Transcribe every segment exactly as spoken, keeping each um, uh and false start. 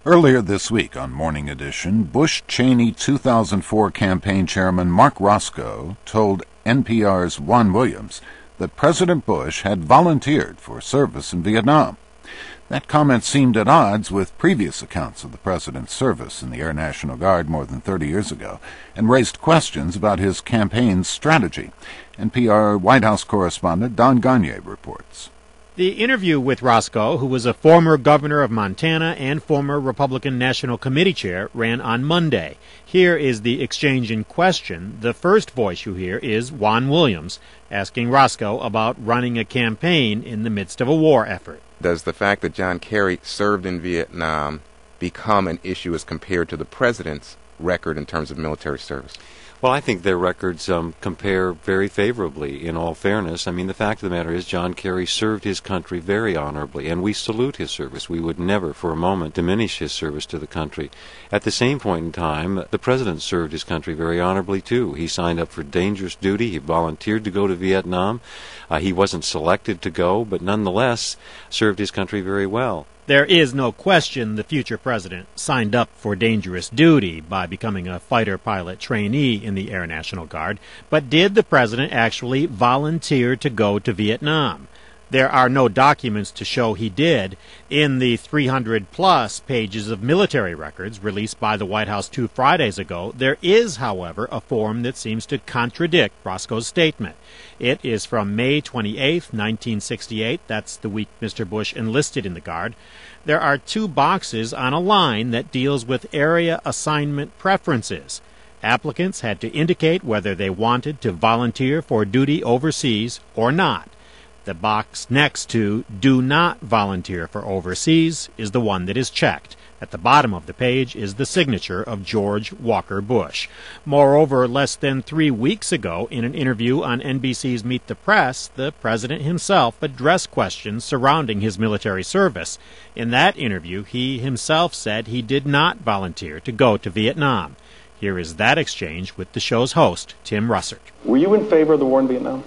Earlier this week on Morning Edition, Bush-Cheney two thousand four campaign chairman Mark Roscoe told N P R's Juan Williams that President Bush had volunteered for service in Vietnam. That comment seemed at odds with previous accounts of the president's service in the Air National Guard more than thirty years ago, and raised questions about his campaign's strategy. N P R White House correspondent Don Gagné reports. The interview with Roscoe, who was a former governor of Montana and former Republican National Committee chair, ran on Monday. Here is the exchange in question. The first voice you hear is Juan Williams asking Roscoe about running a campaign in the midst of a war effort. Does the fact that John Kerry served in Vietnam become an issue as compared to the president's record in terms of military service? Well, I think their records um, compare very favorably, in all fairness. I mean, the fact of the matter is John Kerry served his country very honorably, and we salute his service. We would never for a moment diminish his service to the country. At the same point in time, the president served his country very honorably, too. He signed up for dangerous duty. He volunteered to go to Vietnam. Uh, he wasn't selected to go, but nonetheless served his country very well. There is no question the future president signed up for dangerous duty by becoming a fighter pilot trainee in the Air National Guard, but did the president actually volunteer to go to Vietnam? There are no documents to show he did. In the three hundred plus pages of military records released by the White House two Fridays ago, there is, however, a form that seems to contradict Roscoe's statement. It is from May twenty-eighth, nineteen sixty-eight. That's the week Mister Bush enlisted in the Guard. There are two boxes on a line that deals with area assignment preferences. Applicants had to indicate whether they wanted to volunteer for duty overseas or not. The box next to "Do not volunteer for overseas" is the one that is checked. At the bottom of the page is the signature of George Walker Bush. Moreover, less than three weeks ago, in an interview on N B C's Meet the Press, the president himself addressed questions surrounding his military service. In that interview, he himself said he did not volunteer to go to Vietnam. Here is that exchange with the show's host, Tim Russert. Were you in favor of the war in Vietnam?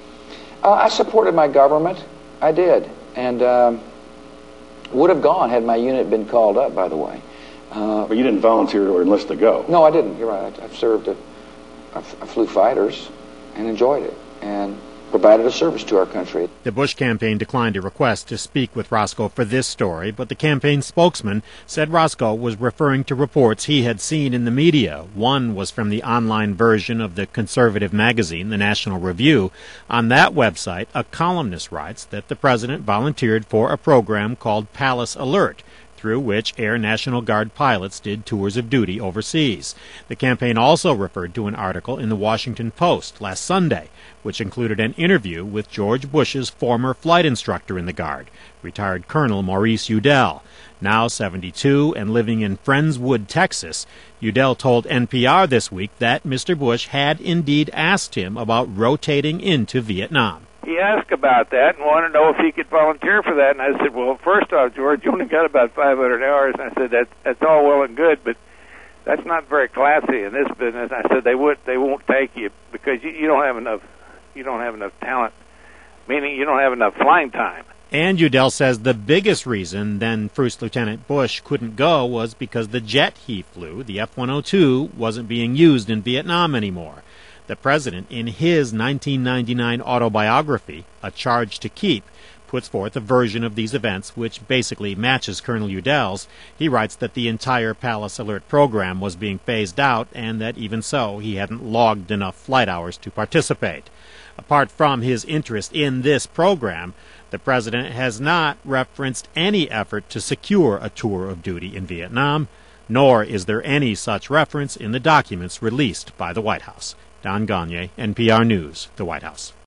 Uh, I supported my government. I did. And um, would have gone had my unit been called up, by the way. Uh, but you didn't volunteer or enlist to go. No, I didn't. You're right. I've served, a, I flew fighters and enjoyed it and provided a service to our country. The Bush campaign declined a request to speak with Roscoe for this story, but the campaign spokesman said Roscoe was referring to reports he had seen in the media. One was from the online version of the conservative magazine, the National Review. On that website, a columnist writes that the president volunteered for a program called Palace Alert, through which Air National Guard pilots did tours of duty overseas. The campaign also referred to an article in the Washington Post last Sunday, which included an interview with George Bush's former flight instructor in the Guard, retired Colonel Maurice Udell. Now seventy-two and living in Friendswood, Texas, Udell told N P R this week that Mister Bush had indeed asked him about rotating into Vietnam. He asked about that and wanted to know if he could volunteer for that. And I said, well, first off, George, you only got about five hundred hours. And I said, that, that's all well and good, but that's not very classy in this business. I said, they would, they won't take you because you, you don't have enough, you don't have enough talent, meaning you don't have enough flying time. And Udell says the biggest reason then First Lieutenant Bush couldn't go was because the jet he flew, the F one oh two, wasn't being used in Vietnam anymore. The president, in his nineteen ninety-nine autobiography, A Charge to Keep, puts forth a version of these events which basically matches Colonel Udell's. He writes that the entire Palace Alert program was being phased out and that even so he hadn't logged enough flight hours to participate. Apart from his interest in this program, the president has not referenced any effort to secure a tour of duty in Vietnam, nor is there any such reference in the documents released by the White House. Don Gagné, N P R News, the White House.